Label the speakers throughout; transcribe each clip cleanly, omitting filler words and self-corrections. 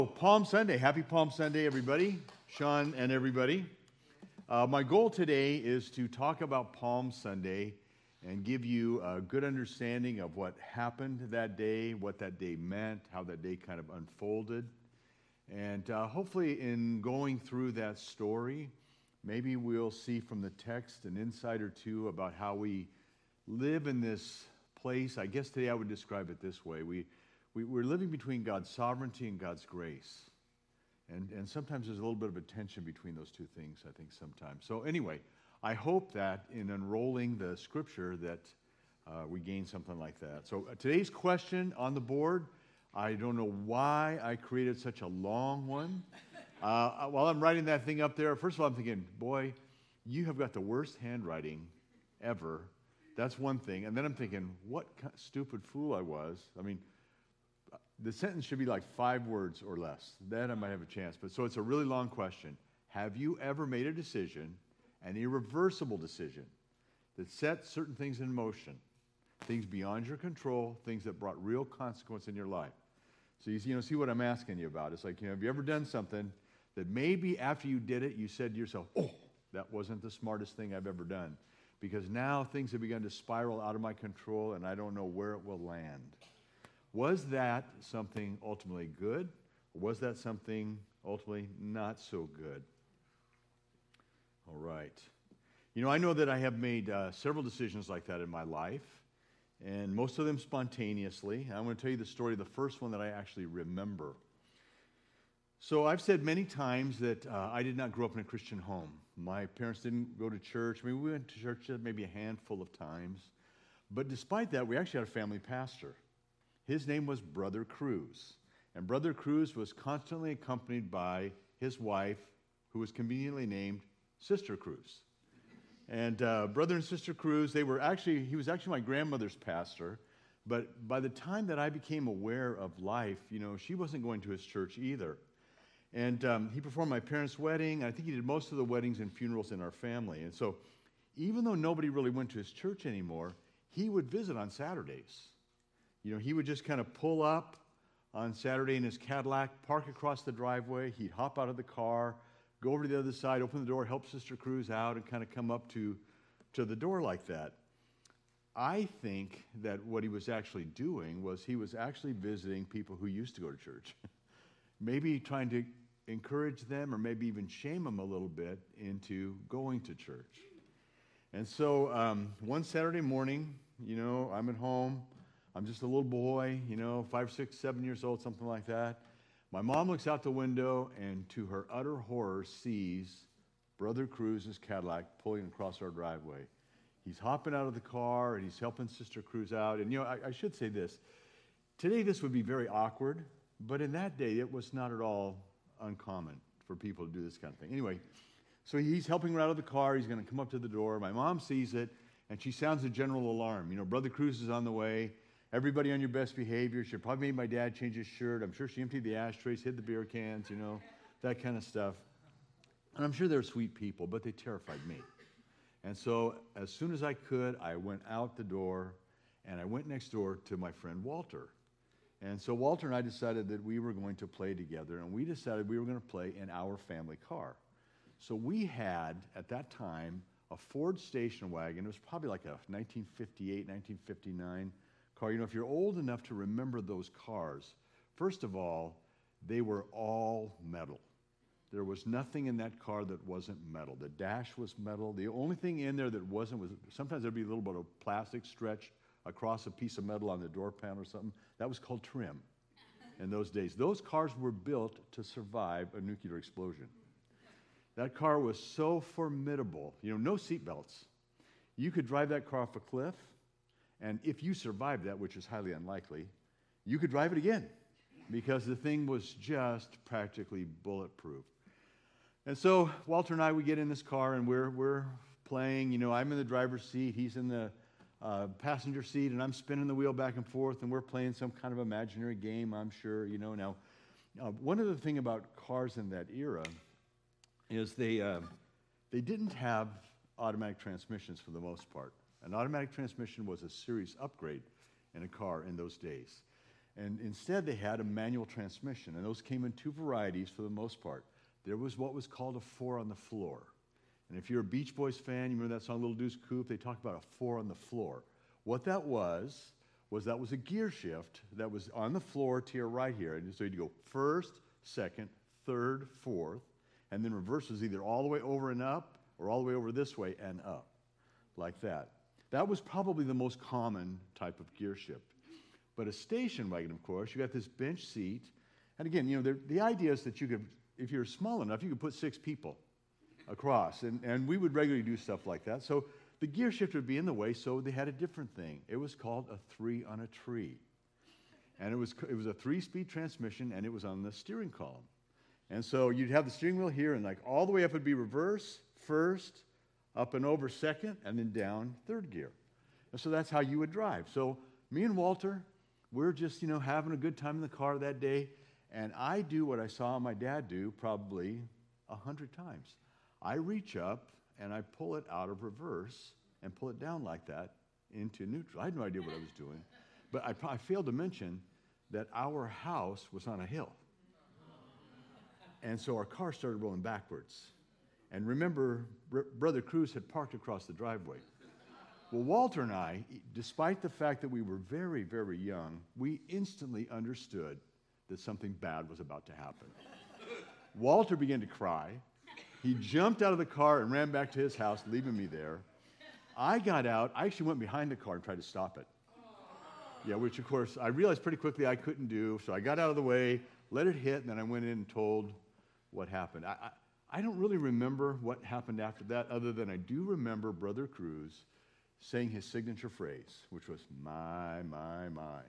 Speaker 1: Palm Sunday. Happy Palm Sunday, everybody. Sean and everybody. My goal today is to talk about Palm Sunday and give you a good understanding of what happened that day, what that day meant, how that day kind of unfolded. And hopefully in going through that story, maybe we'll see from the text an insight or two about how we live in this place. I guess today I would describe it this way. We're living between God's sovereignty and God's grace. And sometimes there's a little bit of a tension between those two things, I think, sometimes. So anyway, I hope that in unrolling the scripture that we gain something like that. So today's question on the board, I don't know why I created such a long one. While I'm writing that thing up there, first of all, I'm thinking, boy, you have got the worst handwriting ever. That's one thing. And then I'm thinking, what stupid fool I was. I mean, the sentence should be like 5 words or less. Then I might have a chance. But so it's a really long question. Have you ever made a decision, an irreversible decision, that set certain things in motion, things beyond your control, things that brought real consequence in your life? So you see what I'm asking you about. It's like, have you ever done something that maybe after you did it, you said to yourself, oh, that wasn't the smartest thing I've ever done, because now things have begun to spiral out of my control and I don't know where it will land. Was that something ultimately good, or was that something ultimately not so good? All right. I know that I have made several decisions like that in my life, and most of them spontaneously. I'm going to tell you the story of the first one that I actually remember. So I've said many times that I did not grow up in a Christian home. My parents didn't go to church. I mean, we went to church maybe a handful of times. But despite that, we actually had a family pastor. His name was Brother Cruz. And Brother Cruz was constantly accompanied by his wife, who was conveniently named Sister Cruz. And Brother and Sister Cruz, he was actually my grandmother's pastor. But by the time that I became aware of life, she wasn't going to his church either. And he performed my parents' wedding. I think he did most of the weddings and funerals in our family. And so even though nobody really went to his church anymore, he would visit on Saturdays. He would just kind of pull up on Saturday in his Cadillac, park across the driveway. He'd hop out of the car, go over to the other side, open the door, help Sister Cruz out, and kind of come up to the door like that. I think that what he was actually doing was he was actually visiting people who used to go to church. Maybe trying to encourage them or maybe even shame them a little bit into going to church. And so one Saturday morning, I'm at home. I'm just a little boy, 5, 6, 7 years old, something like that. My mom looks out the window and to her utter horror sees Brother Cruz's Cadillac pulling across our driveway. He's hopping out of the car and he's helping Sister Cruz out. And I should say this. Today this would be very awkward, but in that day it was not at all uncommon for people to do this kind of thing. Anyway, so he's helping her out of the car. He's going to come up to the door. My mom sees it and she sounds a general alarm. Brother Cruz is on the way. Everybody on your best behavior. She probably made my dad change his shirt. I'm sure she emptied the ashtrays, hid the beer cans, that kind of stuff. And I'm sure they're sweet people, but they terrified me. And so as soon as I could, I went out the door, and I went next door to my friend Walter. And so Walter and I decided that we were going to play together, and we decided we were going to play in our family car. So we had, at that time, a Ford station wagon. It was probably like a 1958, 1959 car. If you're old enough to remember those cars, first of all, they were all metal. There was nothing in that car that wasn't metal. The dash was metal. The only thing in there that wasn't was sometimes there'd be a little bit of plastic stretched across a piece of metal on the door panel or something. That was called trim in those days. Those cars were built to survive a nuclear explosion. That car was so formidable. No seat belts. You could drive that car off a cliff, and if you survived that, which is highly unlikely, you could drive it again because the thing was just practically bulletproof. And so Walter and I, we get in this car and we're playing. I'm in the driver's seat, he's in the passenger seat, and I'm spinning the wheel back and forth, and we're playing some kind of imaginary game, I'm sure. Now, one of the things about cars in that era is they didn't have automatic transmissions for the most part. An automatic transmission was a serious upgrade in a car in those days. And instead, they had a manual transmission, and those came in two varieties for the most part. There was what was called a 4 on the floor. And if you're a Beach Boys fan, you remember that song, Little Deuce Coupe? They talked about a 4 on the floor. What that was that was a gear shift that was on the floor to your right here. And so you'd go first, second, third, fourth, and then reverse was either all the way over and up or all the way over this way and up, like that. That was probably the most common type of gear shift. But a station wagon, of course, you got this bench seat. And again, you know, the idea is that you could, if you're small enough, you could put 6 people across. And we would regularly do stuff like that. So the gear shift would be in the way, so they had a different thing. It was called a 3 on a tree. And it was a 3-speed transmission, and it was on the steering column. And so you'd have the steering wheel here, and like all the way up would be reverse, first, up and over second, and then down third gear. And so that's how you would drive. So me and Walter, we're just, you know, having a good time in the car that day, and I do what I saw my dad do probably 100 times. I reach up, and I pull it out of reverse and pull it down like that into neutral. I had no idea what I was doing, but I failed to mention that our house was on a hill. And so our car started rolling backwards. And remember, Brother Cruz had parked across the driveway. Well, Walter and I, despite the fact that we were very, very young, we instantly understood that something bad was about to happen. Walter began to cry. He jumped out of the car and ran back to his house, leaving me there. I got out. I actually went behind the car and tried to stop it. Yeah, which, of course, I realized pretty quickly I couldn't do. So I got out of the way, let it hit, and then I went in and told what happened. I don't really remember what happened after that, other than I do remember Brother Cruz saying his signature phrase, which was, my, my, my.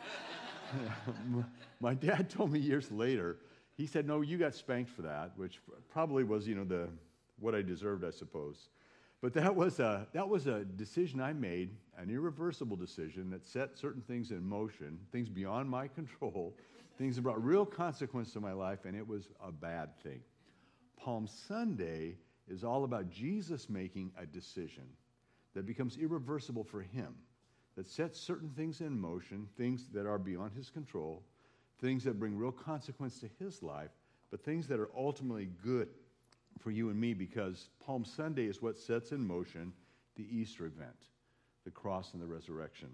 Speaker 1: My dad told me years later, he said, no, you got spanked for that, which probably was, you know, what I deserved, I suppose. But that was a decision I made, an irreversible decision that set certain things in motion, things beyond my control, things that brought real consequence to my life, and it was a bad thing. Palm Sunday is all about Jesus making a decision that becomes irreversible for him, that sets certain things in motion, things that are beyond his control, things that bring real consequence to his life, but things that are ultimately good for you and me, because Palm Sunday is what sets in motion the Easter event, the cross and the resurrection.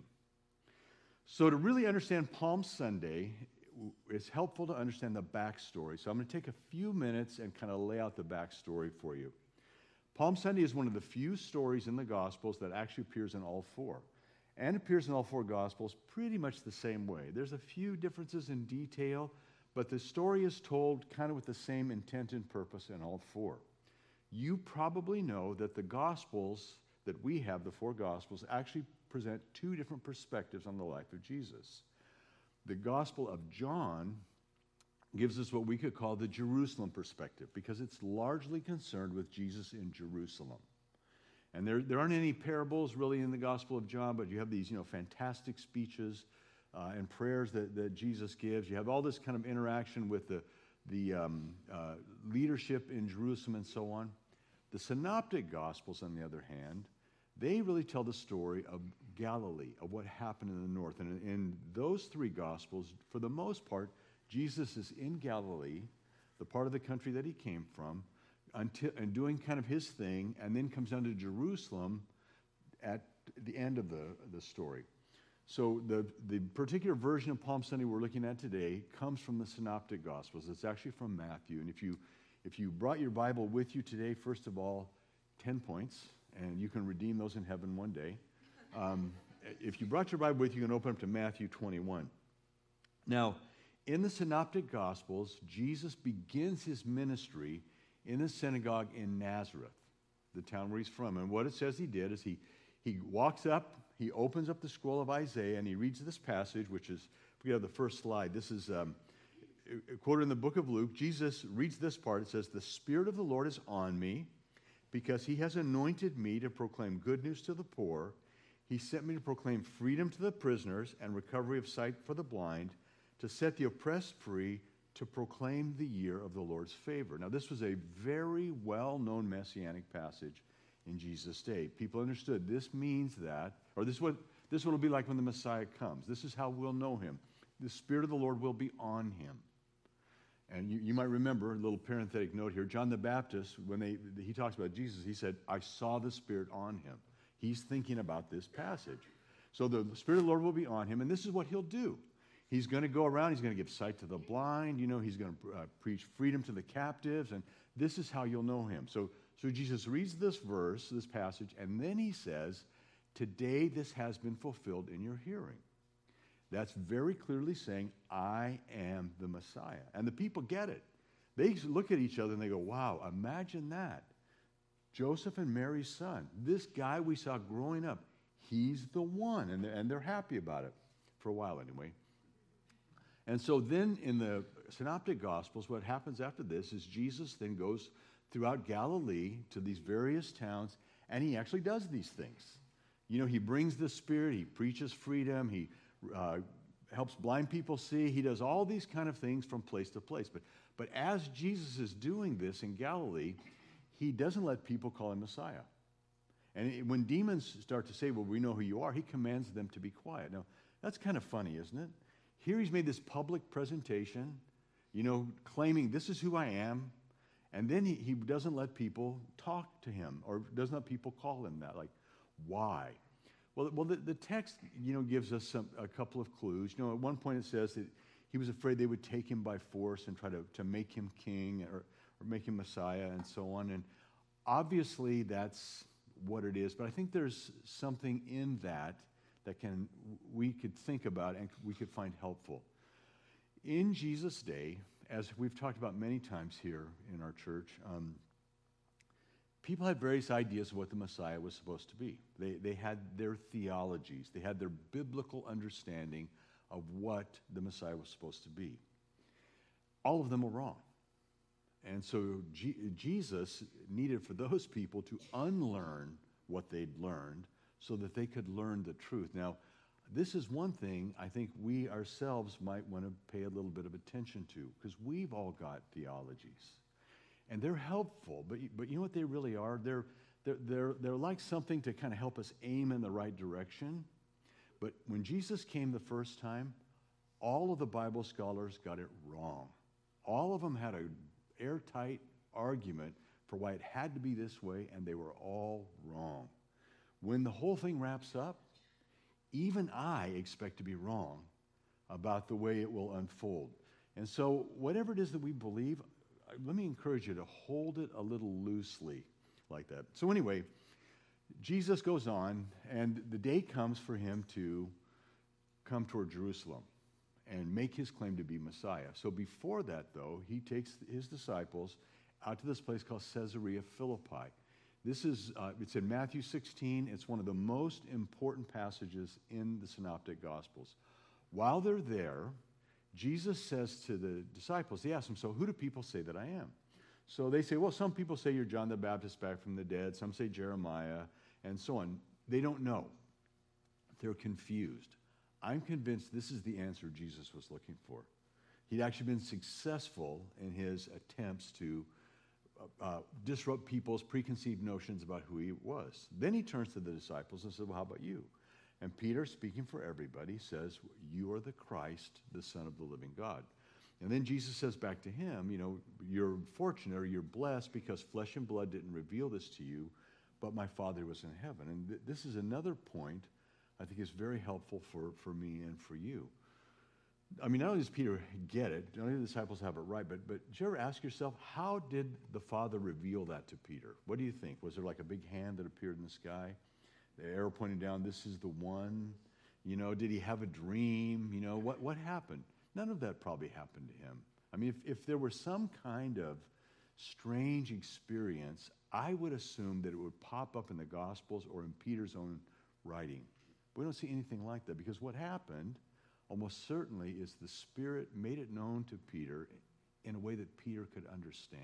Speaker 1: So to really understand Palm Sunday, it's helpful to understand the backstory. So I'm going to take a few minutes and kind of lay out the backstory for you. Palm Sunday is one of the few stories in the Gospels that actually appears in all 4. And appears in all 4 Gospels pretty much the same way. There's a few differences in detail, but the story is told kind of with the same intent and purpose in all 4. You probably know that the Gospels that we have, the 4 Gospels, actually present 2 different perspectives on the life of Jesus. The Gospel of John gives us what we could call the Jerusalem perspective, because it's largely concerned with Jesus in Jerusalem. And there aren't any parables really in the Gospel of John, but you have these, you know, fantastic speeches and prayers that Jesus gives. You have all this kind of interaction with the leadership in Jerusalem and so on. The Synoptic Gospels, on the other hand, they really tell the story of Galilee, of what happened in the north. And in those 3 Gospels, for the most part, Jesus is in Galilee, the part of the country that he came from, and doing kind of his thing, and then comes down to Jerusalem at the end of the story. So the particular version of Palm Sunday we're looking at today comes from the Synoptic Gospels. It's actually from Matthew. And if you brought your Bible with you today, first of all, 10 points, and you can redeem those in heaven one day. If you brought your Bible with you, you can open up to Matthew 21. Now, in the Synoptic Gospels, Jesus begins his ministry in the synagogue in Nazareth, the town where he's from. And what it says he did is he walks up, he opens up the scroll of Isaiah, and he reads this passage, which is, if we have the first slide, this is quoted in the book of Luke. Jesus reads this part. It says, "The Spirit of the Lord is on me, because he has anointed me to proclaim good news to the poor. He sent me to proclaim freedom to the prisoners and recovery of sight for the blind, to set the oppressed free, to proclaim the year of the Lord's favor." Now, this was a very well-known messianic passage in Jesus' day. People understood this means that, or this is what it will be like when the Messiah comes. This is how we'll know him. The Spirit of the Lord will be on him. And you might remember, a little parenthetic note here, John the Baptist, when he talks about Jesus, he said, I saw the Spirit on him. He's thinking about this passage. So the Spirit of the Lord will be on him, and this is what he'll do. He's going to go around, he's going to give sight to the blind, he's going to preach freedom to the captives, and this is how you'll know him. So Jesus reads this verse, this passage, and then he says, today this has been fulfilled in your hearing. That's very clearly saying, I am the Messiah. And the people get it. They look at each other and they go, wow, imagine that. Joseph and Mary's son, this guy we saw growing up, he's the one. And they're happy about it, for a while anyway. And so then in the Synoptic Gospels, what happens after this is Jesus then goes throughout Galilee to these various towns, and he actually does these things. He brings the Spirit, he preaches freedom, he helps blind people see. He does all these kind of things from place to place. But as Jesus is doing this in Galilee, he doesn't let people call him Messiah. And when demons start to say, well, we know who you are, he commands them to be quiet. Now, that's kind of funny, isn't it? Here he's made this public presentation, claiming this is who I am. And then he doesn't let people talk to him or doesn't let people call him that. Like, why? Well, the text, gives us a couple of clues. At one point it says that he was afraid they would take him by force and try to make him king or make him Messiah and so on. And obviously that's what it is. But I think there's something in that we could think about and we could find helpful. In Jesus' day, as we've talked about many times here in our church, people had various ideas of what the Messiah was supposed to be. They had their theologies. They had their biblical understanding of what the Messiah was supposed to be. All of them were wrong. And so Jesus needed for those people to unlearn what they'd learned so that they could learn the truth. Now, this is one thing I think we ourselves might want to pay a little bit of attention to, because we've all got theologies. And they're helpful, but you know what they really are? They're like something to kind of help us aim in the right direction. But when Jesus came the first time, all of the Bible scholars got it wrong. All of them had an airtight argument for why it had to be this way, and they were all wrong. When the whole thing wraps up, even I expect to be wrong about the way it will unfold. And so whatever it is that we believe, let me encourage you to hold it a little loosely like that. So anyway, Jesus goes on, and the day comes for him to come toward Jerusalem and make his claim to be Messiah. So before that, though, he takes his disciples out to this place called Caesarea Philippi. This is, it's in Matthew 16. It's one of the most important passages in the Synoptic Gospels. While they're there, Jesus says to the disciples, they ask him, so who do people say that I am? So they say, well, some people say you're John the Baptist back from the dead. Some say Jeremiah, and so on. They don't know. They're confused. I'm convinced this is the answer Jesus was looking for. He'd actually been successful in his attempts to disrupt people's preconceived notions about who he was. Then he turns to the disciples and says, well, how about you? And Peter, speaking for everybody, says, you are the Christ, the Son of the living God. And then Jesus says back to him, you're fortunate or you're blessed because flesh and blood didn't reveal this to you, but my Father was in heaven. And this is another point I think is very helpful for me and for you. I mean, not only does Peter get it, not only do the disciples have it right, but did you ever ask yourself, how did the Father reveal that to Peter? What do you think? Was there like a big hand that appeared in the sky? The arrow pointing down, this is the one? Did he have a dream? What happened? None of that probably happened to him. I mean, if there were some kind of strange experience, I would assume that it would pop up in the Gospels or in Peter's own writing. We don't see anything like that because what happened almost certainly is the Spirit made it known to Peter in a way that Peter could understand.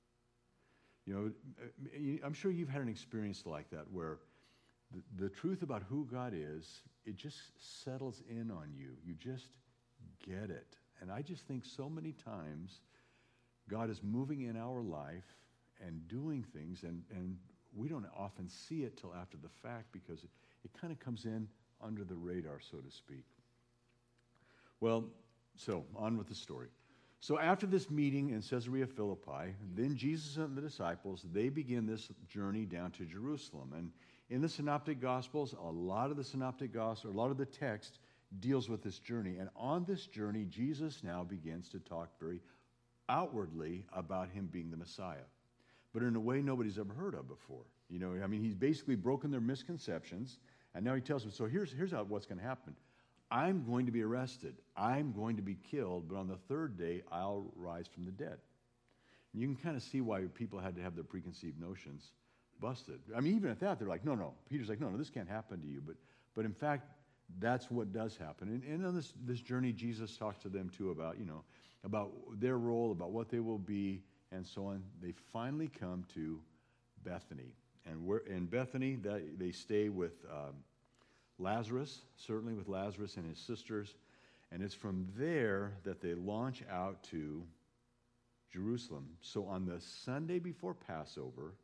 Speaker 1: I'm sure you've had an experience like that where the truth about who God is, it just settles in on you. You just get it. And I just think so many times God is moving in our life and doing things, and we don't often see it till after the fact because it kind of comes in under the radar, so to speak. Well, So, on with the story. So, after this meeting in Caesarea Philippi, then Jesus and the disciples, they begin this journey down to Jerusalem. And in the Synoptic Gospels, a lot of the text deals with this journey. And on this journey, Jesus now begins to talk very outwardly about him being the Messiah, but in a way nobody's ever heard of before. You know, I mean, he's basically broken their misconceptions, and now he tells them, so here's what's going to happen. I'm going to be arrested. I'm going to be killed, but on the third day, I'll rise from the dead. And you can kind of see why people had to have their preconceived notions busted. I mean, even at that, they're like, no. Peter's like, no, this can't happen to you. But in fact, that's what does happen. And on this journey, Jesus talks to them, too, about, you know, about their role, about what they will be, and so on. They finally come to Bethany. And in Bethany, they stay with Lazarus, certainly with Lazarus and his sisters. And it's from there that they launch out to Jerusalem. So on the Sunday before Passover,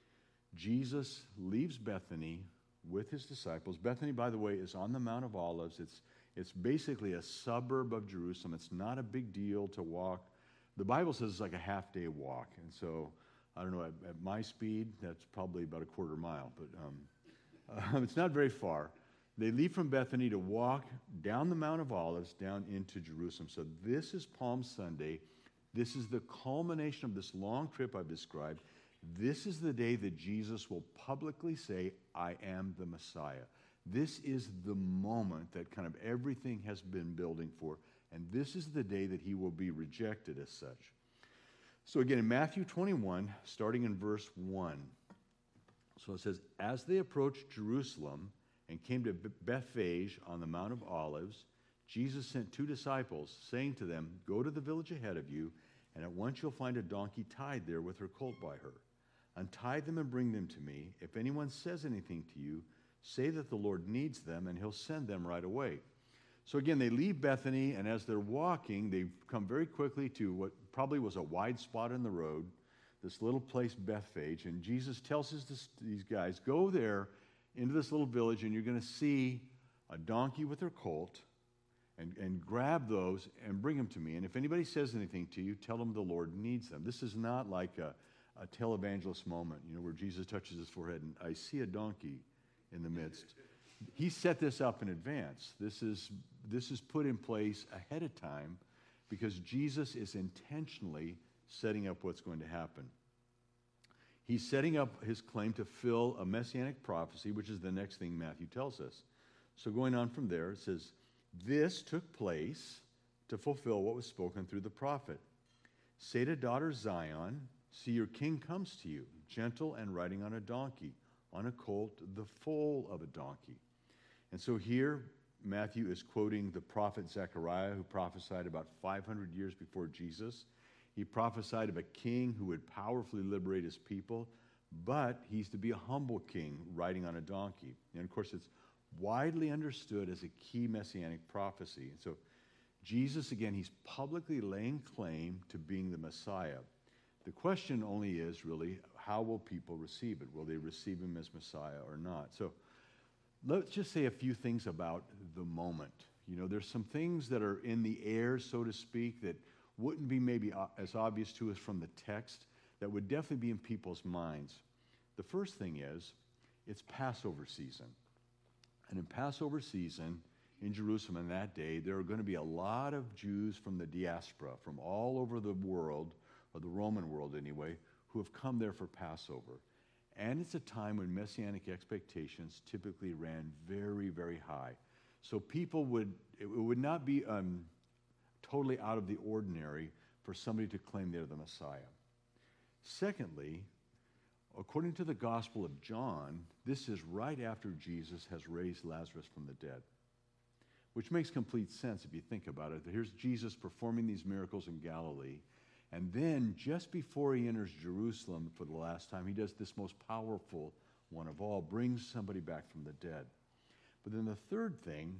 Speaker 1: Jesus leaves Bethany with his disciples. Bethany, by the way, is on the Mount of Olives. It's basically a suburb of Jerusalem. It's not a big deal to walk. The Bible says it's like a half-day walk. And so, I don't know, at my speed, that's probably about a quarter mile. But it's not very far. They leave from Bethany to walk down the Mount of Olives down into Jerusalem. So this is Palm Sunday. This is the culmination of this long trip I've described. This is the day that Jesus will publicly say, I am the Messiah. This is the moment that kind of everything has been building for. And this is the day that he will be rejected as such. So again, in Matthew 21, starting in verse 1. So it says, as they approached Jerusalem and came to Bethphage on the Mount of Olives, Jesus sent 2 disciples, saying to them, go to the village ahead of you, and at once you'll find a donkey tied there with her colt by her. Untie them and bring them to me. If anyone says anything to you, say that the Lord needs them, and he'll send them right away. So again, they leave Bethany, and as they're walking, they come very quickly to what probably was a wide spot in the road, this little place, Bethphage, and Jesus tells these guys, go there into this little village, and you're going to see a donkey with her colt, and grab those and bring them to me. And if anybody says anything to you, tell them the Lord needs them. This is not like a televangelist moment, you know, where Jesus touches his forehead and I see a donkey in the midst. He set this up in advance. This is put in place ahead of time because Jesus is intentionally setting up what's going to happen. He's setting up his claim to fill a messianic prophecy, which is the next thing Matthew tells us. So going on from there, it says, this took place to fulfill what was spoken through the prophet. Say to daughter Zion, see, your king comes to you, gentle and riding on a donkey, on a colt, the foal of a donkey. And so here, Matthew is quoting the prophet Zechariah, who prophesied about 500 years before Jesus. He prophesied of a king who would powerfully liberate his people, but he's to be a humble king riding on a donkey. And of course, it's widely understood as a key messianic prophecy. And so Jesus, again, he's publicly laying claim to being the Messiah. The question only is really, how will people receive it? Will they receive him as Messiah or not? So let's just say a few things about the moment. You know, there's some things that are in the air, so to speak, that wouldn't be maybe as obvious to us from the text, that would definitely be in people's minds. The first thing is, it's Passover season. And in Passover season, in Jerusalem in that day, there are going to be a lot of Jews from the diaspora, from all over the world, or the Roman world anyway, who have come there for Passover. And it's a time when messianic expectations typically ran very, very high. So it would not be totally out of the ordinary for somebody to claim they're the Messiah. Secondly, according to the Gospel of John, this is right after Jesus has raised Lazarus from the dead, which makes complete sense if you think about it. Here's Jesus performing these miracles in Galilee, and then just before he enters Jerusalem for the last time, he does this most powerful one of all, brings somebody back from the dead. But then the third thing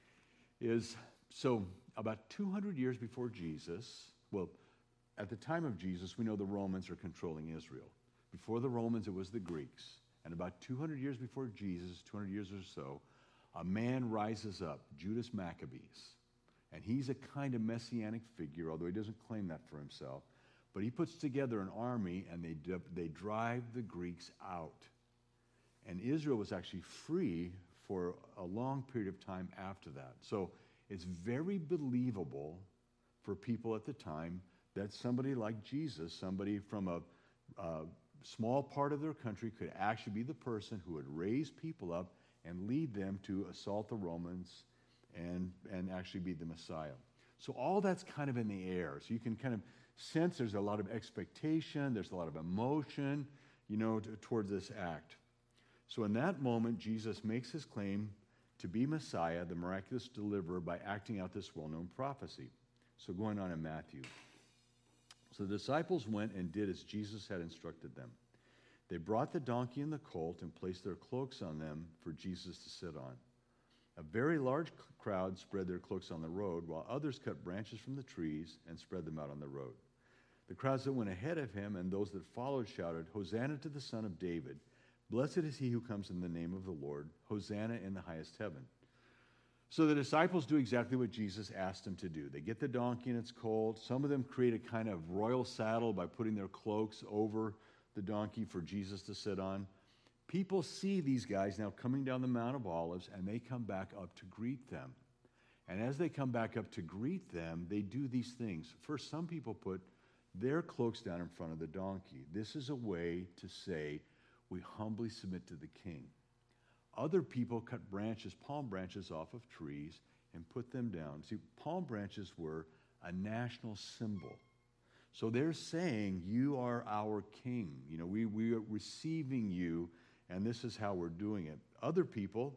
Speaker 1: is, so about 200 years before Jesus, well, at the time of Jesus, we know the Romans are controlling Israel. Before the Romans, it was the Greeks. And about 200 years before Jesus, 200 years or so, a man rises up, Judas Maccabees. And he's a kind of messianic figure, although he doesn't claim that for himself. But he puts together an army, and they drive the Greeks out. And Israel was actually free for a long period of time after that. So it's very believable for people at the time that somebody like Jesus, somebody from a small part of their country, could actually be the person who would raise people up and lead them to assault the Romans and actually be the Messiah. So all that's kind of in the air. So you can kind of sense there's a lot of expectation, there's a lot of emotion, toward this act. So in that moment, Jesus makes his claim to be Messiah, the miraculous deliverer, by acting out this well-known prophecy. So going on in Matthew. So the disciples went and did as Jesus had instructed them. They brought the donkey and the colt and placed their cloaks on them for Jesus to sit on. A very large crowd spread their cloaks on the road, while others cut branches from the trees and spread them out on the road. The crowds that went ahead of him and those that followed shouted, "Hosanna to the Son of David. Blessed is he who comes in the name of the Lord. Hosanna in the highest heaven." So the disciples do exactly what Jesus asked them to do. They get the donkey and its colt. Some of them create a kind of royal saddle by putting their cloaks over the donkey for Jesus to sit on. People see these guys now coming down the Mount of Olives, and they come back up to greet them. And as they come back up to greet them, they do these things. First, some people put their cloaks down in front of the donkey. This is a way to say, we humbly submit to the king. Other people cut branches, palm branches off of trees and put them down. See, palm branches were a national symbol. So they're saying, you are our king. We are receiving you, and this is how we're doing it. Other people,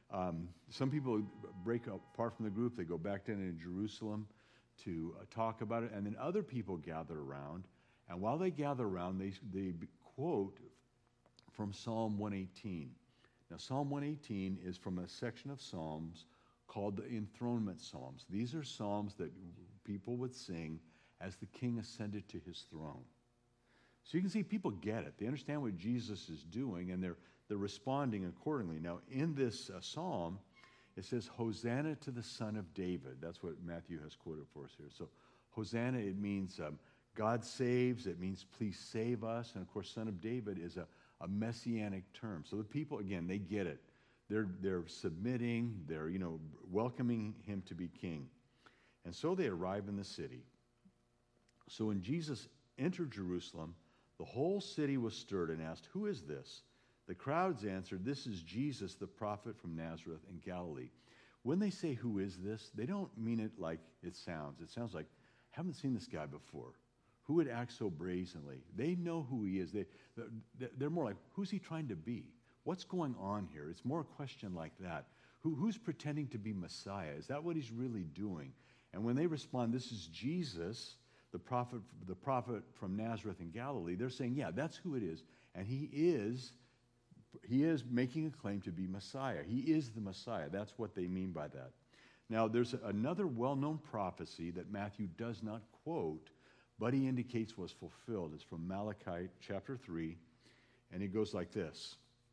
Speaker 1: some people break apart from the group. They go back down into Jerusalem to talk about it. And then other people gather around. And while they gather around, they quote from Psalm 118. Now, Psalm 118 is from a section of Psalms called the enthronement Psalms. These are Psalms that people would sing as the king ascended to his throne. So you can see people get it. They understand what Jesus is doing, and they're responding accordingly. Now, in this psalm, it says, "Hosanna to the Son of David." That's what Matthew has quoted for us here. So Hosanna, it means God saves. It means please save us. And, of course, Son of David is a messianic term. So the people, again, they get it. They're submitting. They're, welcoming him to be king. And so they arrive in the city. So when Jesus entered Jerusalem, the whole city was stirred and asked, "Who is this?" The crowds answered, "This is Jesus, the prophet from Nazareth in Galilee." When they say, "Who is this?" they don't mean it like it sounds. It sounds like, haven't seen this guy before. Who would act so brazenly? They know who he is. They're more like, who's he trying to be? What's going on here? It's more a question like that. Who's pretending to be Messiah? Is that what he's really doing? And when they respond, "This is Jesus, the prophet from Nazareth in Galilee," they're saying, yeah, that's who it is. And he is making a claim to be Messiah. He is the Messiah. That's what they mean by that. Now, there's another well-known prophecy that Matthew does not quote, but he indicates was fulfilled. It's from Malachi chapter 3, and it goes like this.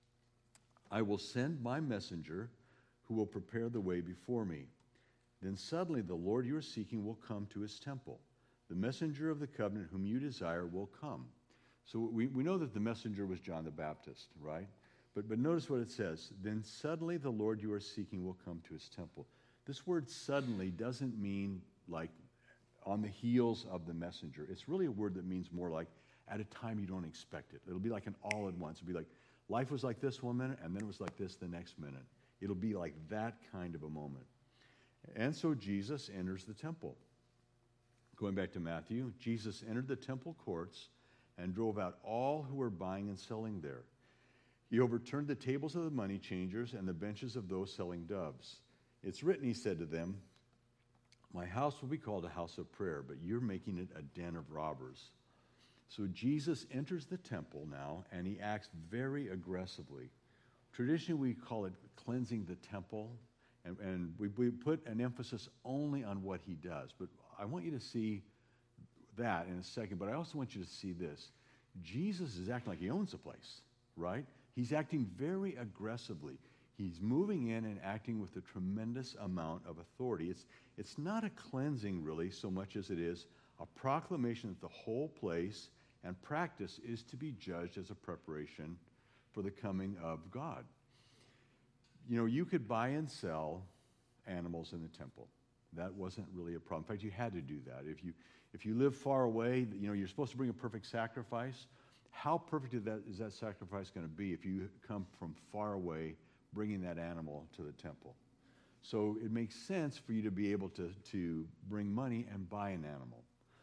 Speaker 1: "I will send my messenger who will prepare the way before me. Then suddenly the Lord you are seeking will come to his temple. The messenger of the covenant whom you desire will come." So we know that the messenger was John the Baptist, right? But notice what it says. "Then suddenly the Lord you are seeking will come to his temple." This word "suddenly" doesn't mean like on the heels of the messenger. It's really a word that means more like at a time you don't expect it. It'll be like an all at once. It'll be like life was like this one minute, and then it was like this the next minute. It'll be like that kind of a moment. And so Jesus enters the temple. Going back to Matthew, Jesus entered the temple courts and drove out all who were buying and selling there. He overturned the tables of the money changers and the benches of those selling doves. "It's written," he said to them, "My house will be called a house of prayer, but you're making it a den of robbers." So Jesus enters the temple now, and he acts very aggressively. Traditionally, we call it cleansing the temple, and we put an emphasis only on what he does. But I want you to see that in a second, but I also want you to see this. Jesus is acting like he owns the place, right? He's acting very aggressively. He's moving in and acting with a tremendous amount of authority. It's not a cleansing, really, so much as it is a proclamation that the whole place and practice is to be judged as a preparation for the coming of God. You know, you could buy and sell animals in the temple. That wasn't really a problem. In fact, you had to do that. If you live far away, you know, you're supposed to bring a perfect sacrifice. How perfect is that sacrifice going to be if you come from far away bringing that animal to the temple? So it makes sense for you to be able to bring money and buy an animal.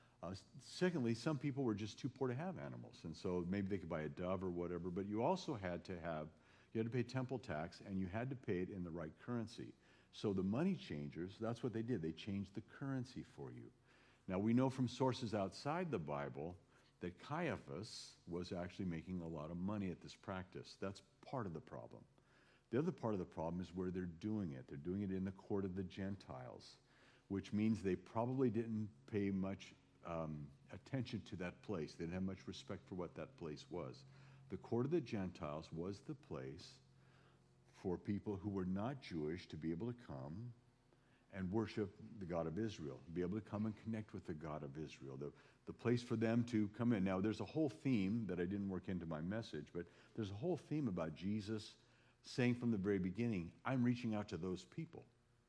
Speaker 1: Secondly, some people were just too poor to have animals, and so maybe they could buy a dove or whatever, but you also had to pay temple tax, and you had to pay it in the right currency. So the money changers, that's what they did. They changed the currency for you. Now, we know from sources outside the Bible that Caiaphas was actually making a lot of money at this practice. That's part of the problem. The other part of the problem is where they're doing it. They're doing it in the court of the Gentiles, which means they probably didn't pay much attention to that place. They didn't have much respect for what that place was. The court of the Gentiles was the place for people who were not Jewish to be able to come and worship the God of Israel, be able to come and connect with the God of Israel, the place for them to come in. Now, there's a whole theme that I didn't work into my message, but there's a whole theme about Jesus saying from the very beginning, I'm reaching out to those people.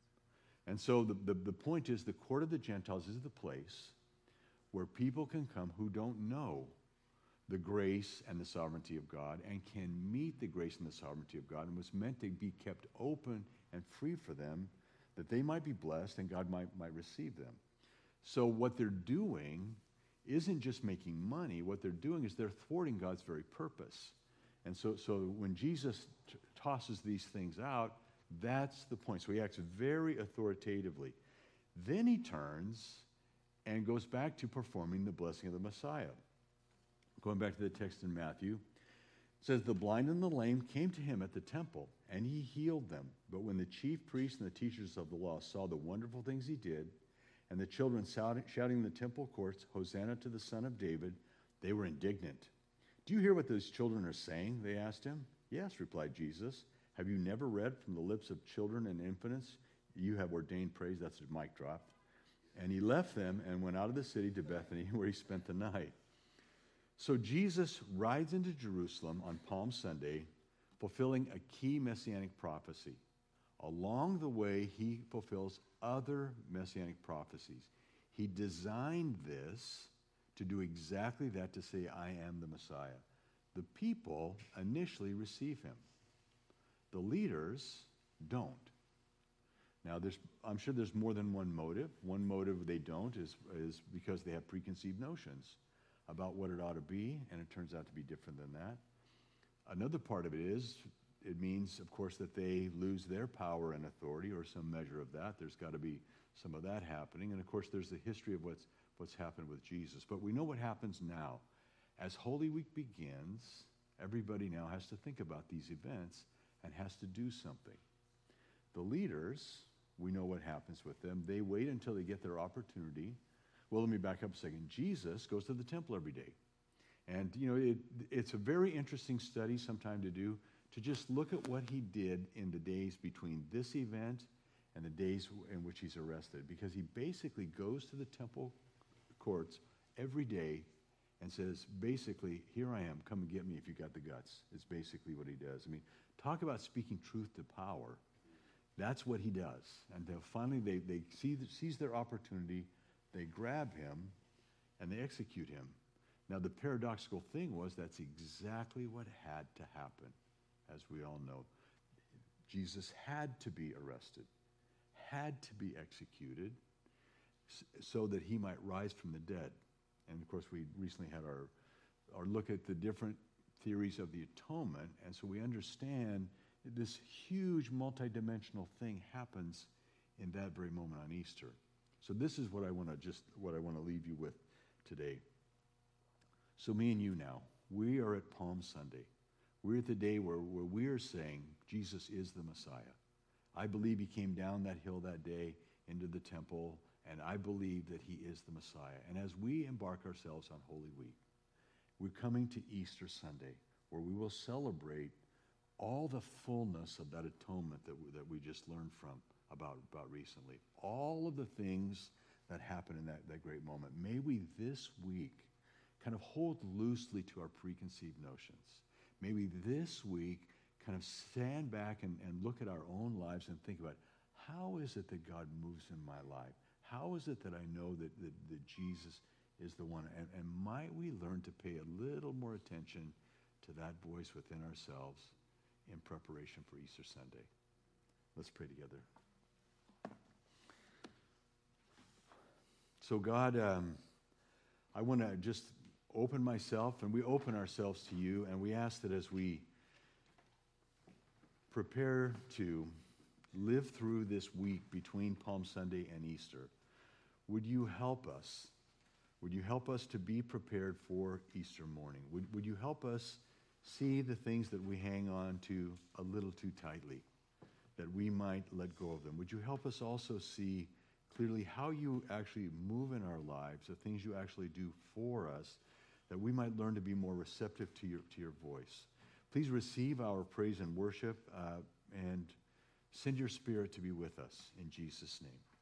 Speaker 1: And so the point is the court of the Gentiles is the place where people can come who don't know the grace and the sovereignty of God and can meet the grace and the sovereignty of God, and was meant to be kept open and free for them that they might be blessed and God might receive them. So what they're doing isn't just making money. What they're doing is they're thwarting God's very purpose. And so when Jesus tosses these things out, that's the point. So he acts very authoritatively. Then he turns and goes back to performing the blessing of the Messiah. Going back to the text in Matthew, it says, the blind and the lame came to him at the temple, and he healed them. But when the chief priests and the teachers of the law saw the wonderful things he did, and the children shouting in the temple courts, Hosanna to the Son of David, they were indignant. Do you hear what those children are saying? They asked him. Yes, replied Jesus. Have you never read from the lips of children and infants, you have ordained praise? That's a mic drop. And he left them and went out of the city to Bethany, where he spent the night. So Jesus rides into Jerusalem on Palm Sunday, fulfilling a key messianic prophecy. Along the way, he fulfills other messianic prophecies. He designed this to do exactly that, to say, I am the Messiah. The people initially receive him. The leaders don't. Now, I'm sure there's more than one motive. One motive they don't is because they have preconceived notions about what it ought to be, and it turns out to be different than that. Another part of it is, it means, of course, that they lose their power and authority, or some measure of that. There's got to be some of that happening. And, of course, there's the history of what's happened with Jesus. But we know what happens now. As Holy Week begins, everybody now has to think about these events and has to do something. The leaders, we know what happens with them. They wait until they get their opportunity. Well, let me back up a second. Jesus goes to the temple every day. And, you know, it's a very interesting study sometime to do, to just look at what he did in the days between this event and the days in which he's arrested. Because he basically goes to the temple courts every day and says, basically, here I am, come and get me if you got the guts. It's basically what he does. I mean, talk about speaking truth to power. That's what he does. And finally, they seize their opportunity, they grab him, and they execute him. Now, the paradoxical thing was that's exactly what had to happen, as we all know. Jesus had to be arrested, had to be executed, so that he might rise from the dead. And, of course, we recently had our look at the different theories of the atonement, and so we understand this huge multidimensional thing happens in that very moment on Easter. So this is what I want to leave you with today. So me and you now, we are at Palm Sunday. We're at the day where we are saying Jesus is the Messiah. I believe he came down that hill that day into the temple, and I believe that he is the Messiah. And as we embark ourselves on Holy Week, we're coming to Easter Sunday, where we will celebrate all the fullness of that atonement that we just learned about recently. All of the things that happened in that great moment. May we this week kind of hold loosely to our preconceived notions. May we this week kind of stand back and look at our own lives and think about, how is it that God moves in my life? How is it that I know that Jesus is the one? And might we learn to pay a little more attention to that voice within ourselves in preparation for Easter Sunday. Let's pray together. So God, I want to just open myself, and we open ourselves to you, and we ask that as we prepare to live through this week between Palm Sunday and Easter, would you help us? Would you help us to be prepared for Easter morning? Would you help us see the things that we hang on to a little too tightly, that we might let go of them? Would you help us also see clearly how you actually move in our lives, the things you actually do for us, that we might learn to be more receptive to your voice? Please receive our praise and worship, and send your Spirit to be with us in Jesus' name.